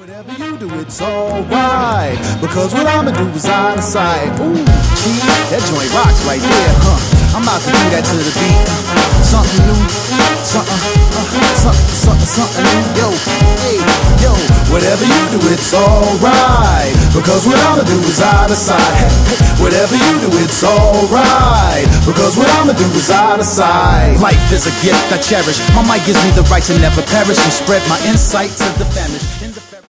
Whatever you do, it's alright. Because what I'ma do is out of sight. Ooh, gee, that joint rocks right there, huh? I'm about to do that to the beat. Something new, something new. Yo, hey, yo. Whatever you do, it's alright. Because what I'ma do is out of sight. Hey, hey. Whatever you do, it's alright. Because what I'ma do is out of sight. Life is a gift I cherish. My mic gives me the right to never perish and spread my insight to the famished.